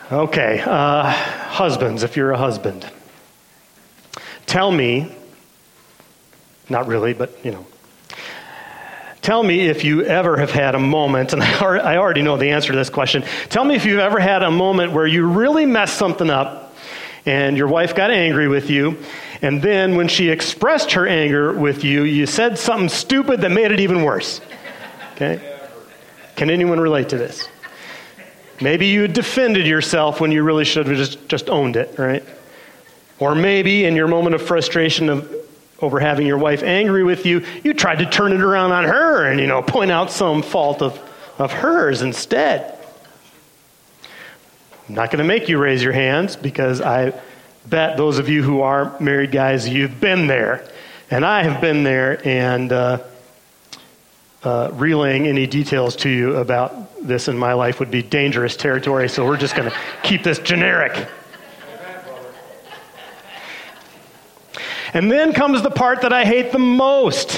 Okay, husbands, if you're a husband, tell me, not really, but tell me if you ever have had a moment, and I already know the answer to this question. Tell me if you've ever had a moment where you really messed something up and your wife got angry with you, and then when she expressed her anger with you, you said something stupid that made it even worse. Okay? Can anyone relate to this? Maybe you defended yourself when you really should have just owned it, right? Or maybe in your moment of frustration over having your wife angry with you, you tried to turn it around on her and, point out some fault of hers instead. I'm not going to make you raise your hands because I bet those of you who are married guys, you've been there. And I have been there, and relaying any details to you about this in my life would be dangerous territory, so we're just going to keep this generic. And then comes the part that I hate the most.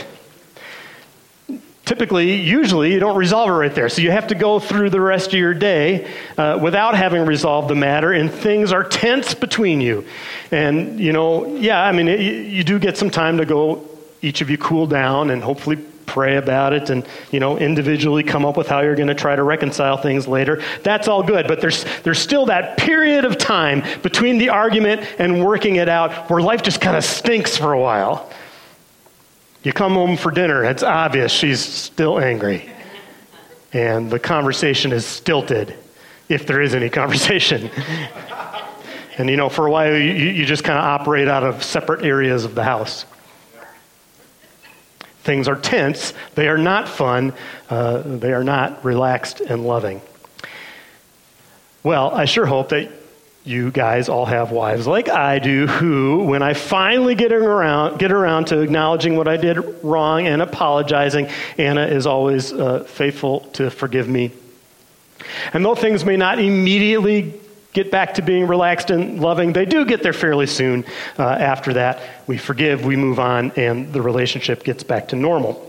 Usually, you don't resolve it right there. So you have to go through the rest of your day without having resolved the matter, and things are tense between you. And, you do get some time to go, each of you cool down and hopefully pray about it and, individually come up with how you're going to try to reconcile things later. That's all good, but there's still that period of time between the argument and working it out where life just kind of stinks for a while. You come home for dinner, it's obvious she's still angry. And the conversation is stilted, if there is any conversation. And, for a while, you just kind of operate out of separate areas of the house. Things are tense. They are not fun. They are not relaxed and loving. Well, I sure hope that you guys all have wives like I do who, when I finally get around to acknowledging what I did wrong and apologizing, Anna is always faithful to forgive me. And though things may not immediately get back to being relaxed and loving, they do get there fairly soon. After that, we forgive, we move on, and the relationship gets back to normal.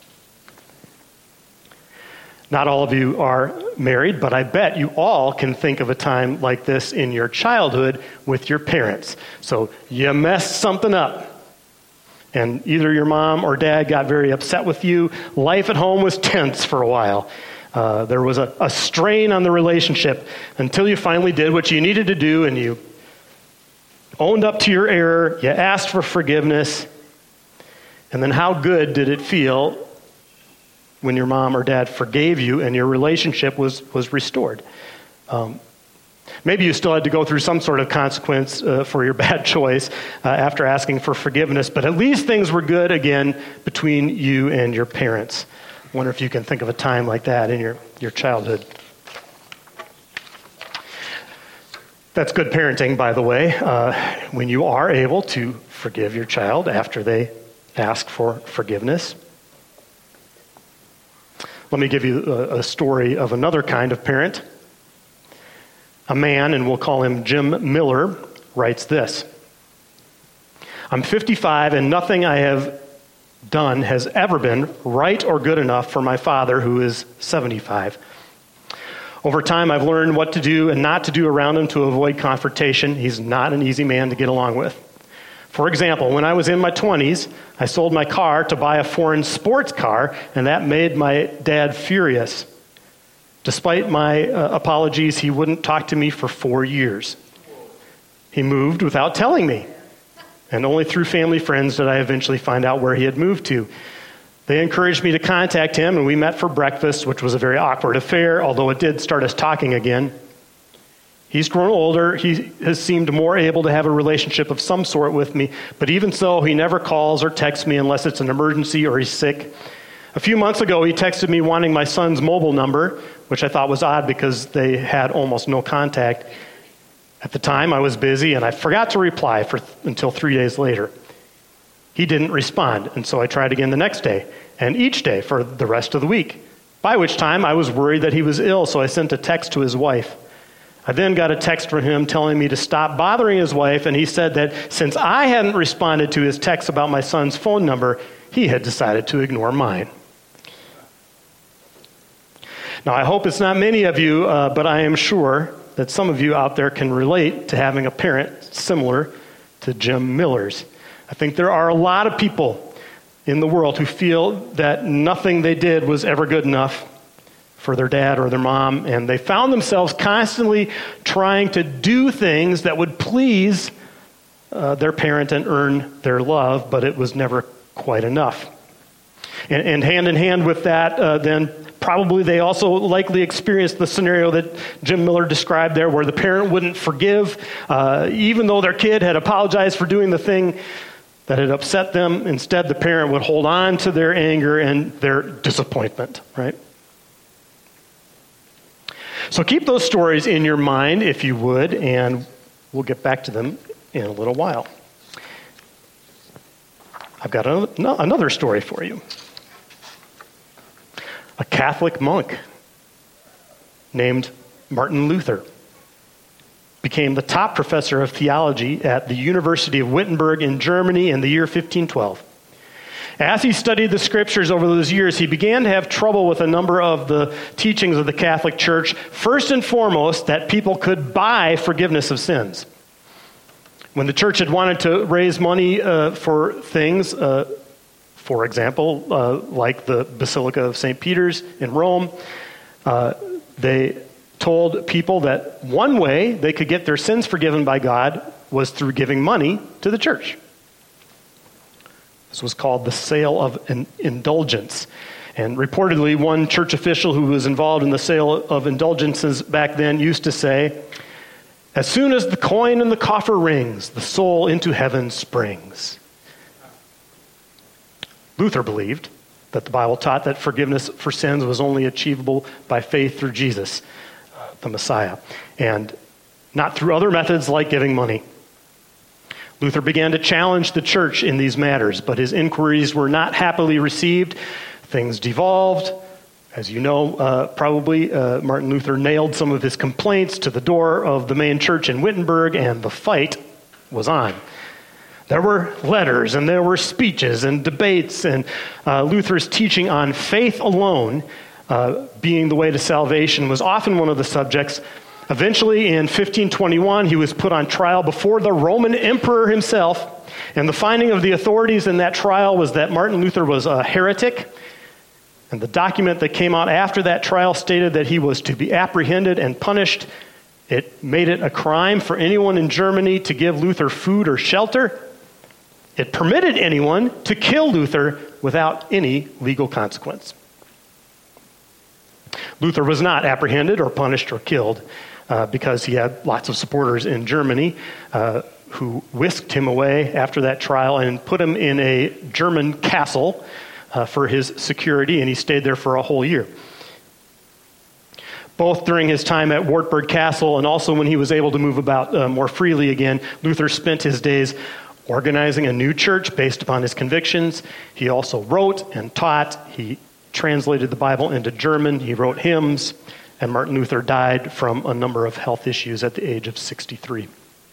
Not all of you are married, but I bet you all can think of a time like this in your childhood with your parents. So you messed something up, and either your mom or dad got very upset with you. Life at home was tense for a while. There was a strain on the relationship until you finally did what you needed to do and you owned up to your error, you asked for forgiveness, and then how good did it feel when your mom or dad forgave you and your relationship was restored? Maybe you still had to go through some sort of consequence for your bad choice after asking for forgiveness, but at least things were good again between you and your parents. I wonder if you can think of a time like that in your childhood. That's good parenting, by the way, when you are able to forgive your child after they ask for forgiveness. Let me give you a story of another kind of parent. A man, and we'll call him Jim Miller, writes this: "I'm 55 and nothing I have done has ever been right or good enough for my father, who is 75. Over time, I've learned what to do and not to do around him to avoid confrontation. He's not an easy man to get along with. For example, when I was in my 20s, I sold my car to buy a foreign sports car, and that made my dad furious. Despite my apologies, he wouldn't talk to me for 4 years. He moved without telling me. And only through family friends did I eventually find out where he had moved to. They encouraged me to contact him, and we met for breakfast, which was a very awkward affair, although it did start us talking again. He's grown older. He has seemed more able to have a relationship of some sort with me, but even so, he never calls or texts me unless it's an emergency or he's sick. A few months ago, he texted me wanting my son's mobile number, which I thought was odd because they had almost no contact. At the time, I was busy, and I forgot to reply until 3 days later. He didn't respond, and so I tried again the next day, and each day for the rest of the week, by which time I was worried that he was ill, so I sent a text to his wife. I then got a text from him telling me to stop bothering his wife, and he said that since I hadn't responded to his text about my son's phone number, he had decided to ignore mine. Now, I hope it's not many of you, but I am sure that some of you out there can relate to having a parent similar to Jim Miller's. I think there are a lot of people in the world who feel that nothing they did was ever good enough for their dad or their mom, and they found themselves constantly trying to do things that would please their parent and earn their love, but it was never quite enough. And hand in hand with that, then probably they also likely experienced the scenario that Jim Miller described there, where the parent wouldn't forgive, even though their kid had apologized for doing the thing that had upset them. Instead, the parent would hold on to their anger and their disappointment, right? So keep those stories in your mind, if you would, and we'll get back to them in a little while. I've got another story for you. A Catholic monk named Martin Luther became the top professor of theology at the University of Wittenberg in Germany in the year 1512. As he studied the scriptures over those years, he began to have trouble with a number of the teachings of the Catholic Church. First and foremost, that people could buy forgiveness of sins. When the church had wanted to raise money for things, for example, like the Basilica of St. Peter's in Rome, they told people that one way they could get their sins forgiven by God was through giving money to the church. This was called the sale of an indulgence. And reportedly, one church official who was involved in the sale of indulgences back then used to say, "As soon as the coin in the coffer rings, the soul into heaven springs." Luther believed that the Bible taught that forgiveness for sins was only achievable by faith through Jesus, the Messiah, and not through other methods like giving money. Luther began to challenge the church in these matters, but his inquiries were not happily received. Things devolved. As you know, probably Martin Luther nailed some of his complaints to the door of the main church in Wittenberg, and the fight was on. There were letters, and there were speeches and debates, and Luther's teaching on faith alone being the way to salvation was often one of the subjects. Eventually, in 1521, he was put on trial before the Roman emperor himself, and the finding of the authorities in that trial was that Martin Luther was a heretic, and the document that came out after that trial stated that he was to be apprehended and punished. It made it a crime for anyone in Germany to give Luther food or shelter. It permitted anyone to kill Luther without any legal consequence. Luther was not apprehended or punished or killed because he had lots of supporters in Germany who whisked him away after that trial and put him in a German castle for his security, and he stayed there for a whole year. Both during his time at Wartburg Castle and also when he was able to move about more freely again, Luther spent his days organizing a new church based upon his convictions. He also wrote and taught. He translated the Bible into German. He wrote hymns. And Martin Luther died from a number of health issues at the age of 63.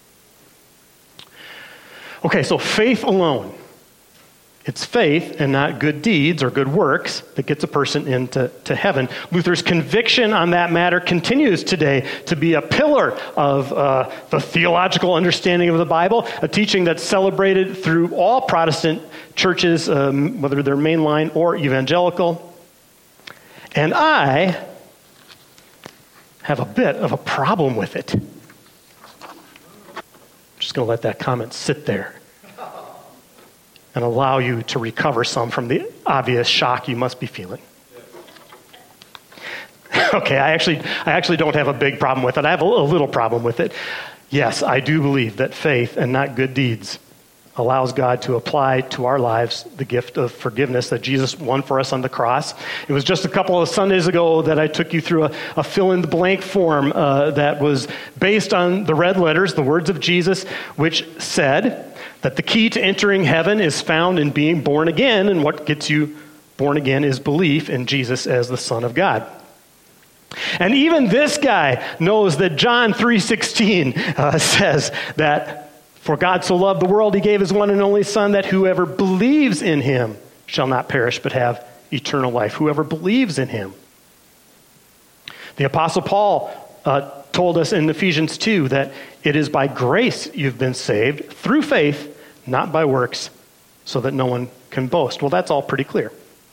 Okay, so faith alone. It's faith and not good deeds or good works that gets a person into heaven. Luther's conviction on that matter continues today to be a pillar of the theological understanding of the Bible, a teaching that's celebrated through all Protestant churches, whether they're mainline or evangelical. And I have a bit of a problem with it. I'm just going to let that comment sit there and allow you to recover some from the obvious shock you must be feeling. Okay, I actually don't have a big problem with it. I have a little problem with it. Yes, I do believe that faith and not good deeds allows God to apply to our lives the gift of forgiveness that Jesus won for us on the cross. It was just a couple of Sundays ago that I took you through a fill-in-the-blank form that was based on the red letters, the words of Jesus, which said that the key to entering heaven is found in being born again, and what gets you born again is belief in Jesus as the Son of God. And even this guy knows that John 3:16 says that, "For God so loved the world, he gave his one and only Son, that whoever believes in him shall not perish but have eternal life." Whoever believes in him. The Apostle Paul told us in Ephesians 2 that it is by grace you've been saved through faith, not by works, so that no one can boast. Well, that's all pretty clear.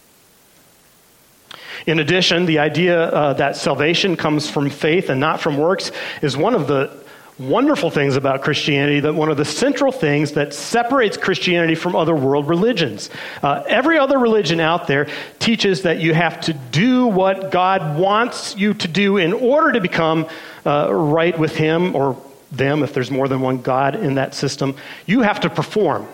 In addition, the idea that salvation comes from faith and not from works is one of the wonderful things about Christianity, that one of the central things that separates Christianity from other world religions. Every other religion out there teaches that you have to do what God wants you to do in order to become right with Him or them, if there's more than one God in that system. You have to perform.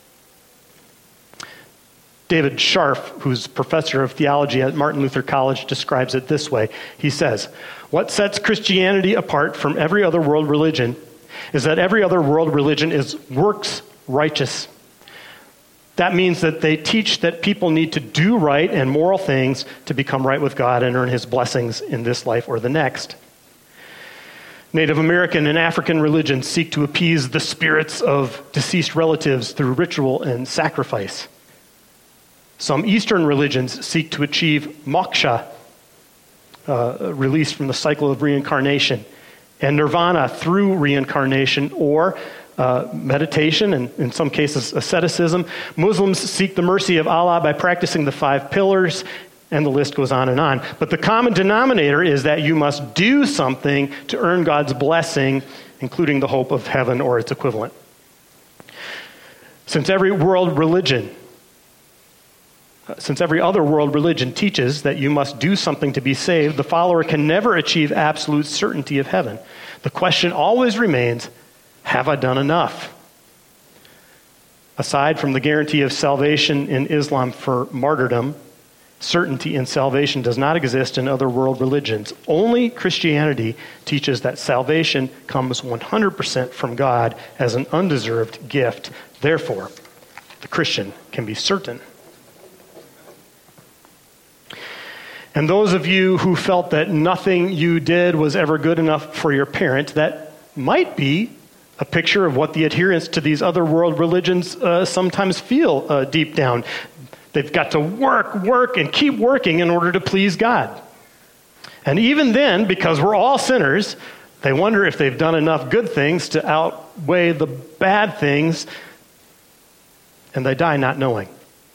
David Scharf, who's professor of theology at Martin Luther College, describes it this way. He says, "What sets Christianity apart from every other world religion is that every other world religion is works righteous. That means that they teach that people need to do right and moral things to become right with God and earn His blessings in this life or the next. Native American and African religions seek to appease the spirits of deceased relatives through ritual and sacrifice. Some Eastern religions seek to achieve moksha, release from the cycle of reincarnation, and nirvana through reincarnation or meditation, and in some cases asceticism. Muslims seek the mercy of Allah by practicing the 5 pillars, and the list goes on and on. But the common denominator is that you must do something to earn God's blessing, including the hope of heaven or its equivalent. Since every other world religion teaches that you must do something to be saved, the follower can never achieve absolute certainty of heaven. The question always remains, have I done enough? Aside from the guarantee of salvation in Islam for martyrdom, certainty in salvation does not exist in other world religions. Only Christianity teaches that salvation comes 100% from God as an undeserved gift. Therefore, the Christian can be certain. And those of you who felt that nothing you did was ever good enough for your parent, that might be a picture of what the adherents to these other world religions sometimes feel deep down. They've got to work, and keep working in order to please God. And even then, because we're all sinners, they wonder if they've done enough good things to outweigh the bad things, and they die not knowing.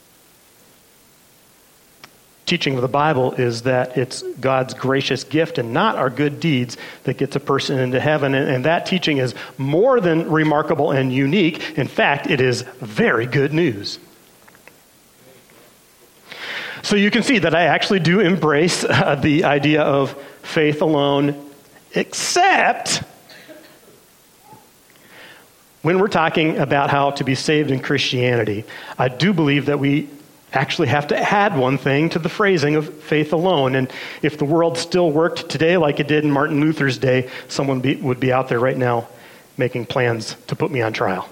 Teaching of the Bible is that it's God's gracious gift and not our good deeds that gets a person into heaven. And that teaching is more than remarkable and unique. In fact, it is very good news. So you can see that I actually do embrace the idea of faith alone, except when we're talking about how to be saved in Christianity. I do believe that we actually have to add one thing to the phrasing of faith alone. And if the world still worked today like it did in Martin Luther's day, someone would be out there right now making plans to put me on trial.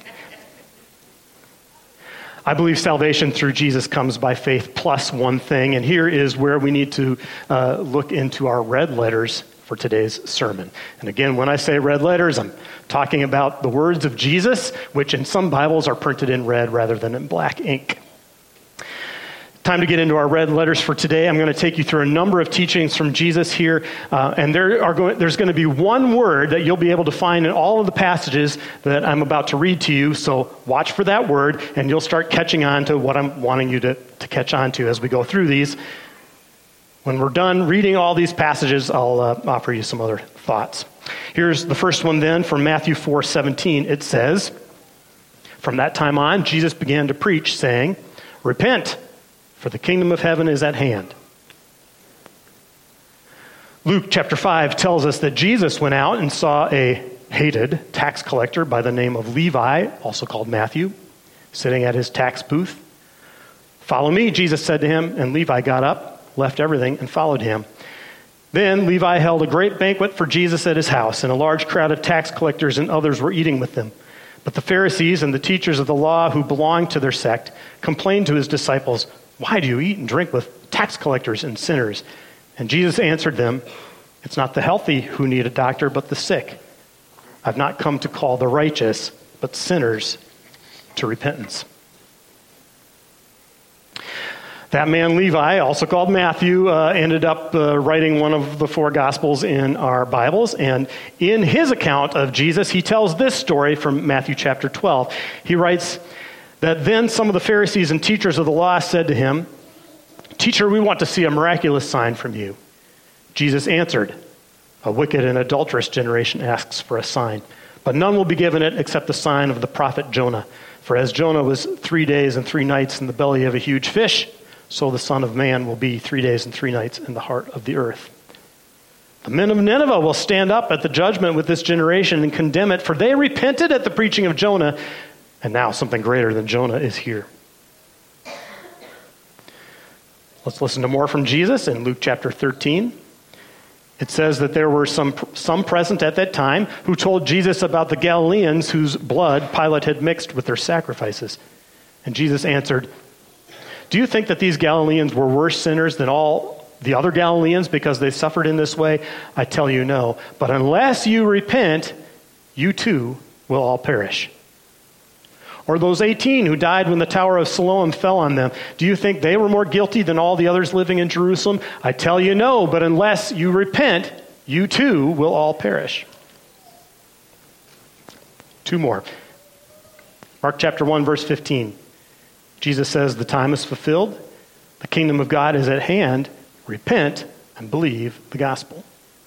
I believe salvation through Jesus comes by faith plus one thing, and here is where we need to look into our red letters for today's sermon. And again, when I say red letters, I'm talking about the words of Jesus, which in some Bibles are printed in red rather than in black ink. Time to get into our red letters for today. I'm going to take you through a number of teachings from Jesus here, and there's going to be one word that you'll be able to find in all of the passages that I'm about to read to you, so watch for that word, and you'll start catching on to what I'm wanting you to catch on to as we go through these. When we're done reading all these passages, I'll offer you some other thoughts. Here's the first one then from Matthew 4:17. It says, "From that time on, Jesus began to preach, saying, 'Repent, for the kingdom of heaven is at hand.'" Luke chapter 5 tells us that Jesus went out and saw a hated tax collector by the name of Levi, also called Matthew, sitting at his tax booth. "Follow me," Jesus said to him, and Levi got up, left everything, and followed him. Then Levi held a great banquet for Jesus at his house, and a large crowd of tax collectors and others were eating with them. But the Pharisees and the teachers of the law who belonged to their sect complained to his disciples, "Why do you eat and drink with tax collectors and sinners?" And Jesus answered them, "It's not the healthy who need a doctor, but the sick. I've not come to call the righteous, but sinners to repentance." That man, Levi, also called Matthew, ended up writing one of the four Gospels in our Bibles. And in his account of Jesus, he tells this story from Matthew chapter 12. He writes that then some of the Pharisees and teachers of the law said to him, "Teacher, we want to see a miraculous sign from you." Jesus answered, "A wicked and adulterous generation asks for a sign, but none will be given it except the sign of the prophet Jonah. For as Jonah was 3 days and 3 nights in the belly of a huge fish, so the Son of Man will be 3 days and 3 nights in the heart of the earth. The men of Nineveh will stand up at the judgment with this generation and condemn it, for they repented at the preaching of Jonah, and now something greater than Jonah is here." Let's listen to more from Jesus in Luke chapter 13. It says that there were some present at that time who told Jesus about the Galileans whose blood Pilate had mixed with their sacrifices. And Jesus answered, "Do you think that these Galileans were worse sinners than all the other Galileans because they suffered in this way? I tell you no. But unless you repent, you too will all perish. Or those 18 who died when the Tower of Siloam fell on them, do you think they were more guilty than all the others living in Jerusalem? I tell you no. But unless you repent, you too will all perish." Two more. Mark chapter 1, verse 15. Jesus says, "The time is fulfilled. The kingdom of God is at hand. Repent and believe the gospel."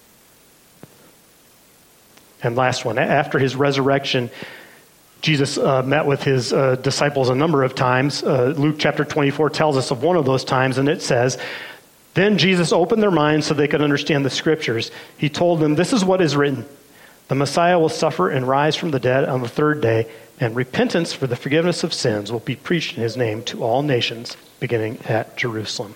And last one. After his resurrection, Jesus met with his disciples a number of times. Luke chapter 24 tells us of one of those times, and it says, "Then Jesus opened their minds so they could understand the scriptures. He told them, 'This is what is written. The Messiah will suffer and rise from the dead on the third day, and repentance for the forgiveness of sins will be preached in his name to all nations, beginning at Jerusalem.'"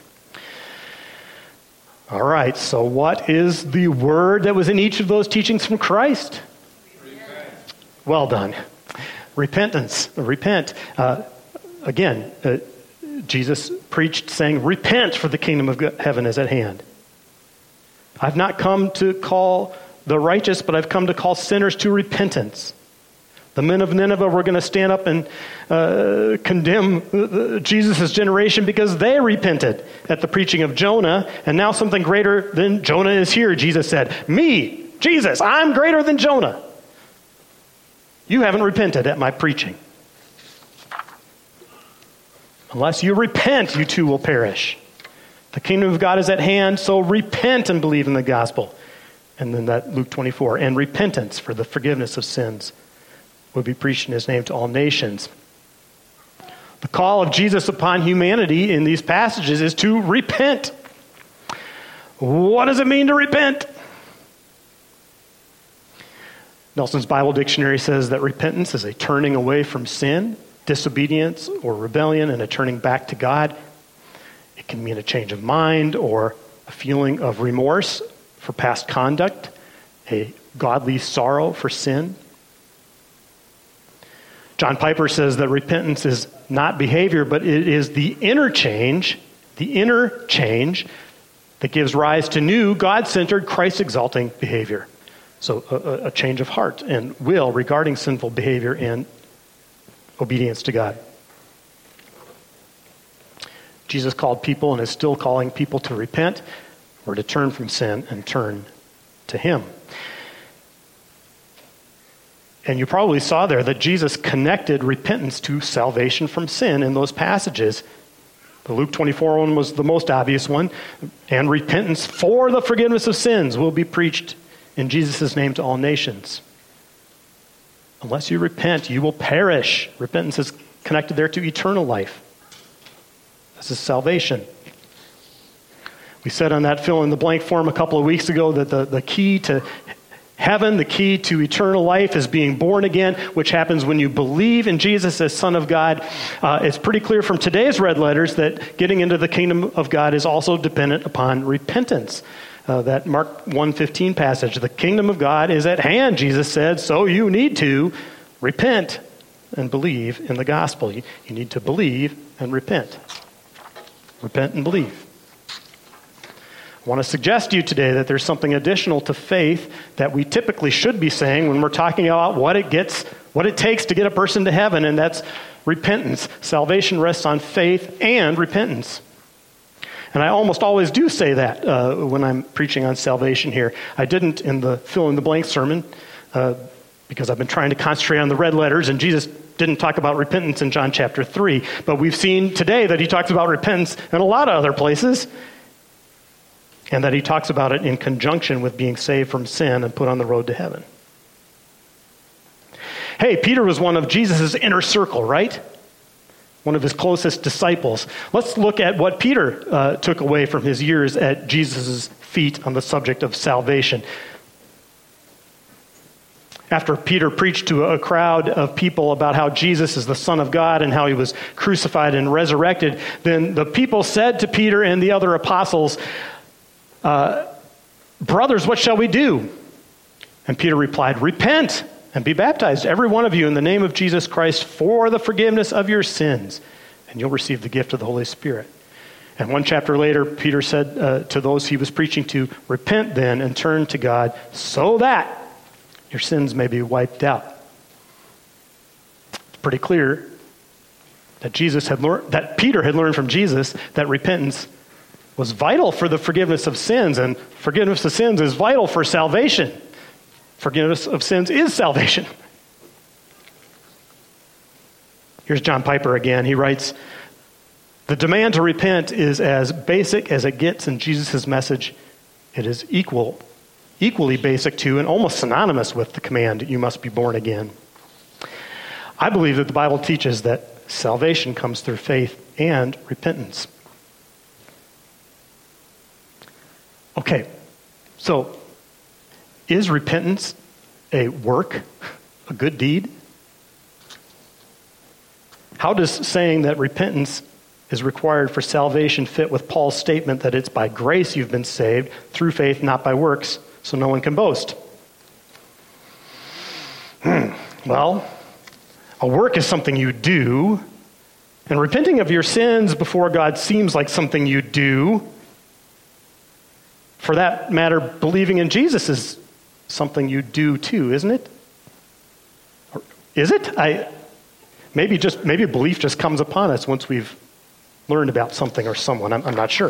All right, so what is the word that was in each of those teachings from Christ? Repent. Well done. Repentance. Repent. Again, Jesus preached saying, "Repent, for the kingdom of heaven is at hand." I've not come to call the righteous, but I've come to call sinners to repentance. The men of Nineveh were going to stand up and condemn Jesus' generation because they repented at the preaching of Jonah, and now something greater than Jonah is here. Jesus said, "Me, Jesus, I'm greater than Jonah. You haven't repented at my preaching. Unless you repent, you too will perish. The kingdom of God is at hand, so repent and believe in the gospel." And then that Luke 24, "And repentance for the forgiveness of sins will be preached in his name to all nations." The call of Jesus upon humanity in these passages is to repent. What does it mean to repent? Nelson's Bible Dictionary says that repentance is a turning away from sin, disobedience, or rebellion, and a turning back to God. It can mean a change of mind or a feeling of remorse for past conduct, a godly sorrow for sin. John Piper says that repentance is not behavior, but it is the inner change that gives rise to new, God-centered, Christ-exalting behavior. So a change of heart and will regarding sinful behavior and obedience to God. Jesus called people and is still calling people to repent or to turn from sin and turn to him. And you probably saw there that Jesus connected repentance to salvation from sin in those passages. The Luke 24 one was the most obvious one. And repentance for the forgiveness of sins will be preached in Jesus' name to all nations. Unless you repent, you will perish. Repentance is connected there to eternal life. This is salvation. We said on that fill in the blank form a couple of weeks ago that the key to heaven, the key to eternal life is being born again, which happens when you believe in Jesus as Son of God. It's pretty clear from today's red letters that getting into the kingdom of God is also dependent upon repentance. That Mark 1:15 passage, the kingdom of God is at hand, Jesus said, so you need to repent and believe in the gospel. You need to believe and repent. Repent and believe. I want to suggest to you today that there's something additional to faith that we typically should be saying when we're talking about what it takes to get a person to heaven, and that's repentance. Salvation rests on faith and repentance. And I almost always do say that when I'm preaching on salvation here. I didn't in the fill-in-the-blank sermon because I've been trying to concentrate on the red letters, and Jesus didn't talk about repentance in John chapter 3. But we've seen today that he talks about repentance in a lot of other places, and that he talks about it in conjunction with being saved from sin and put on the road to heaven. Hey, Peter was one of Jesus' inner circle, right? One of his closest disciples. Let's look at what Peter took away from his years at Jesus' feet on the subject of salvation. After Peter preached to a crowd of people about how Jesus is the Son of God and how he was crucified and resurrected, then the people said to Peter and the other apostles, "Brothers, what shall we do?" And Peter replied, "Repent and be baptized, every one of you, in the name of Jesus Christ for the forgiveness of your sins, and you'll receive the gift of the Holy Spirit." And one chapter later, Peter said to those he was preaching to, "Repent then and turn to God so that your sins may be wiped out." It's pretty clear that Peter had learned from Jesus that repentance was vital for the forgiveness of sins, and forgiveness of sins is vital for salvation. Forgiveness of sins is salvation. Here's John Piper again. He writes, "The demand to repent is as basic as it gets in Jesus' message. It is equally basic to and almost synonymous with the command, 'You must be born again.'" I believe that the Bible teaches that salvation comes through faith and repentance. Okay, so is repentance a work, a good deed? How does saying that repentance is required for salvation fit with Paul's statement that it's by grace you've been saved, through faith, not by works, so no one can boast? Well, a work is something you do, and repenting of your sins before God seems like something you do. For that matter, believing in Jesus is something you do too, isn't it? Or is it? Maybe belief just comes upon us once we've learned about something or someone. I'm not sure.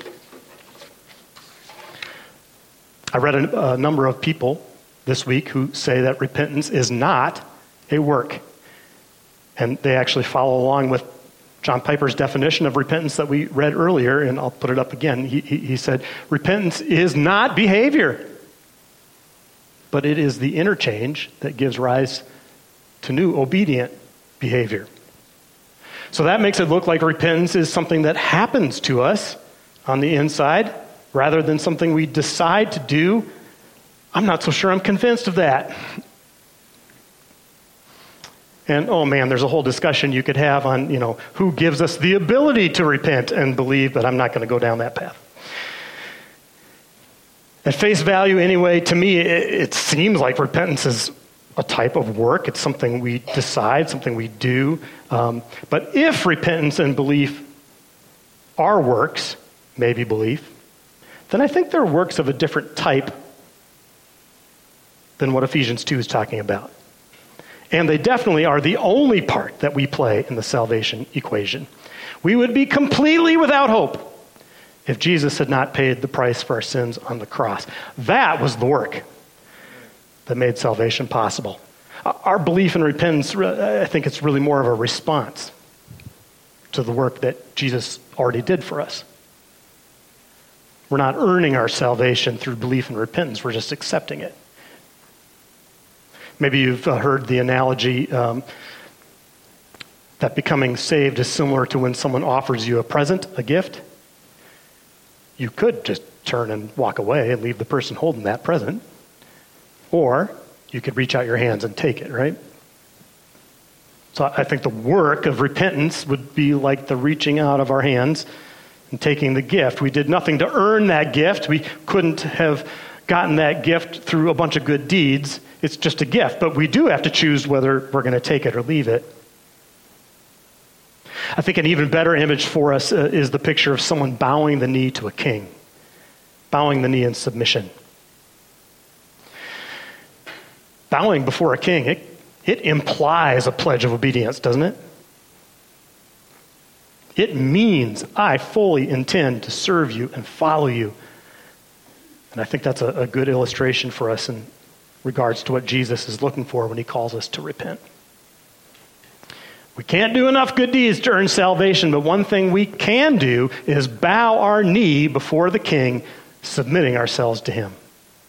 I read a number of people this week who say that repentance is not a work. And they actually follow along with John Piper's definition of repentance that we read earlier, and I'll put it up again. He said, repentance is not behavior, but it is the interchange that gives rise to new obedient behavior. So that makes it look like repentance is something that happens to us on the inside rather than something we decide to do. I'm not so sure I'm convinced of that. And, oh man, there's a whole discussion you could have on, who gives us the ability to repent and believe, but I'm not going to go down that path. At face value, anyway, to me, it seems like repentance is a type of work. It's something we decide, something we do. But if repentance and belief are works, maybe belief, then I think they're works of a different type than what Ephesians 2 is talking about. And they definitely are the only part that we play in the salvation equation. We would be completely without hope if Jesus had not paid the price for our sins on the cross. That was the work that made salvation possible. Our belief in repentance, I think it's really more of a response to the work that Jesus already did for us. We're not earning our salvation through belief in repentance. We're just accepting it. Maybe you've heard the analogy that becoming saved is similar to when someone offers you a present, a gift. You could just turn and walk away and leave the person holding that present. Or you could reach out your hands and take it, right? So I think the work of repentance would be like the reaching out of our hands and taking the gift. We did nothing to earn that gift. We couldn't have gotten that gift through a bunch of good deeds. It's just a gift, but we do have to choose whether we're going to take it or leave it. I think an even better image for us is the picture of someone bowing the knee to a king, bowing the knee in submission. Bowing before a king, it implies a pledge of obedience, doesn't it? It means I fully intend to serve you and follow you. And I think that's a good illustration for us in regards to what Jesus is looking for when he calls us to repent. We can't do enough good deeds to earn salvation, but one thing we can do is bow our knee before the King, submitting ourselves to him.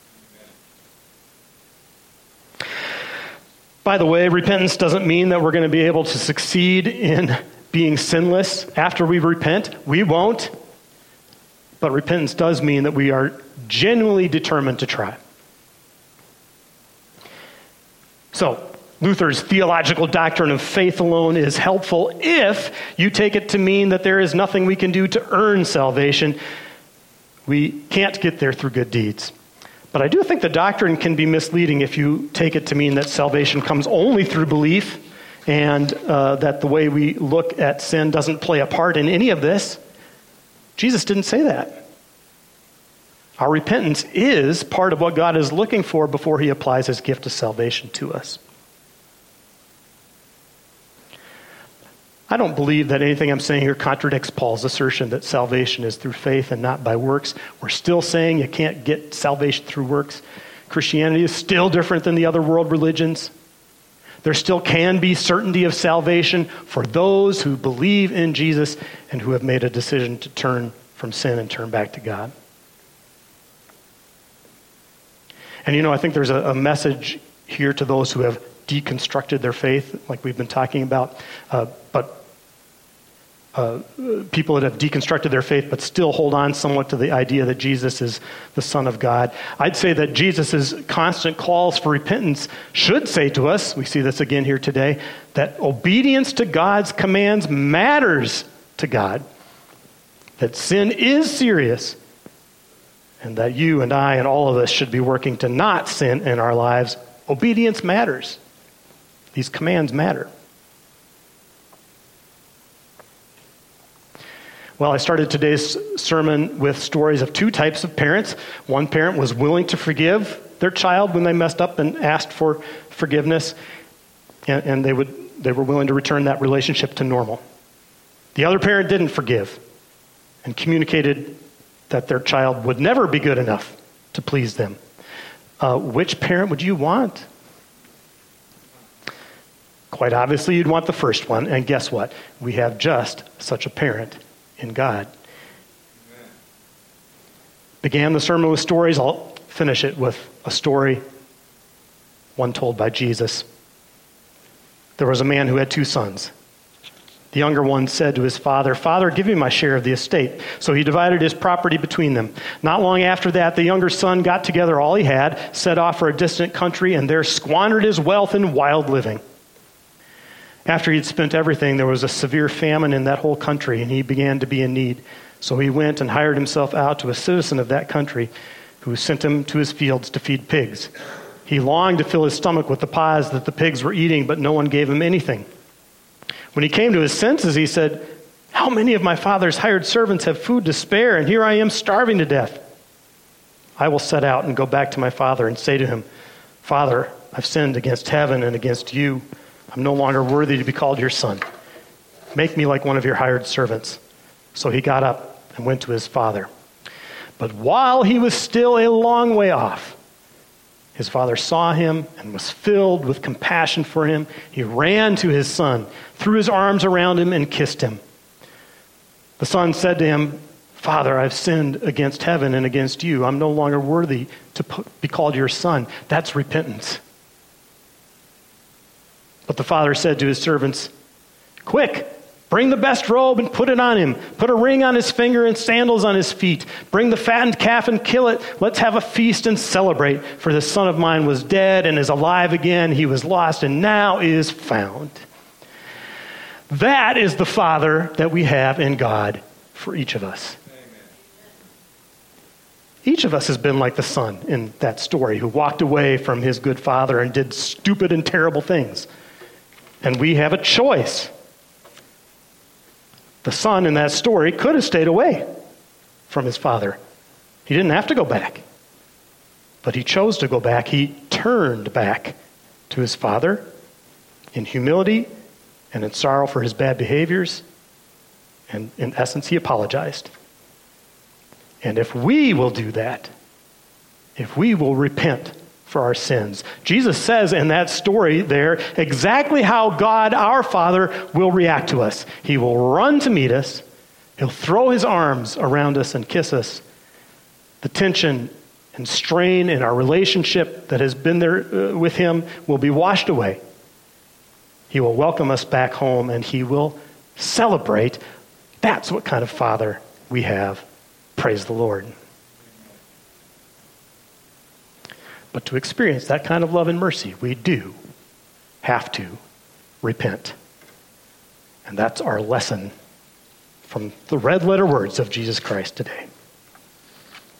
By the way, repentance doesn't mean that we're going to be able to succeed in being sinless after we repent. We won't. But repentance does mean that we are genuinely determined to try. So, Luther's theological doctrine of faith alone is helpful if you take it to mean that there is nothing we can do to earn salvation. We can't get there through good deeds. But I do think the doctrine can be misleading if you take it to mean that salvation comes only through belief and that the way we look at sin doesn't play a part in any of this. Jesus didn't say that. Our repentance is part of what God is looking for before he applies his gift of salvation to us. I don't believe that anything I'm saying here contradicts Paul's assertion that salvation is through faith and not by works. We're still saying you can't get salvation through works. Christianity is still different than the other world religions. There still can be certainty of salvation for those who believe in Jesus and who have made a decision to turn from sin and turn back to God. And I think there's a message here to those who have deconstructed their faith, like we've been talking about, but people that have deconstructed their faith but still hold on somewhat to the idea that Jesus is the Son of God. I'd say that Jesus' constant calls for repentance should say to us, we see this again here today, that obedience to God's commands matters to God, that sin is serious, and that you and I and all of us should be working to not sin in our lives. Obedience matters. These commands matter. Well, I started today's sermon with stories of two types of parents. One parent was willing to forgive their child when they messed up and asked for forgiveness, and they were willing to return that relationship to normal. The other parent didn't forgive and communicated that their child would never be good enough to please them. Which parent would you want? Quite obviously, you'd want the first one. And guess what? We have just such a parent in God. Amen. Began the sermon with stories. I'll finish it with a story, one told by Jesus. There was a man who had two sons. The younger one said to his father, "Father, give me my share of the estate." So he divided his property between them. Not long after that, the younger son got together all he had, set off for a distant country, and there squandered his wealth in wild living. After he'd spent everything, there was a severe famine in that whole country, and he began to be in need. So he went and hired himself out to a citizen of that country, who sent him to his fields to feed pigs. He longed to fill his stomach with the pods that the pigs were eating, but no one gave him anything. When he came to his senses, he said, "How many of my father's hired servants have food to spare, and here I am starving to death? I will set out and go back to my father and say to him, 'Father, I've sinned against heaven and against you. I'm no longer worthy to be called your son. Make me like one of your hired servants.' So he got up and went to his father. But while he was still a long way off, his father saw him and was filled with compassion for him. He ran to his son, threw his arms around him, and kissed him. The son said to him, 'Father, I've sinned against heaven and against you. I'm no longer worthy to be called your son.' That's repentance. But the father said to his servants, 'Quick, bring the best robe and put it on him. Put a ring on his finger and sandals on his feet. Bring the fattened calf and kill it. Let's have a feast and celebrate. For this son of mine was dead and is alive again. He was lost and now is found.'" That is the Father that we have in God for each of us. Amen. Each of us has been like the son in that story who walked away from his good father and did stupid and terrible things. And we have a choice. The son in that story could have stayed away from his father. He didn't have to go back. But he chose to go back. He turned back to his father in humility and in sorrow for his bad behaviors. And in essence, he apologized. And if we will do that, if we will repent for our sins, Jesus says in that story there exactly how God, our Father, will react to us. He will run to meet us. He'll throw his arms around us and kiss us. The tension and strain in our relationship that has been there with him will be washed away. He will welcome us back home, and he will celebrate. That's what kind of Father we have. Praise the Lord. But to experience that kind of love and mercy, we do have to repent. And that's our lesson from the red letter words of Jesus Christ today.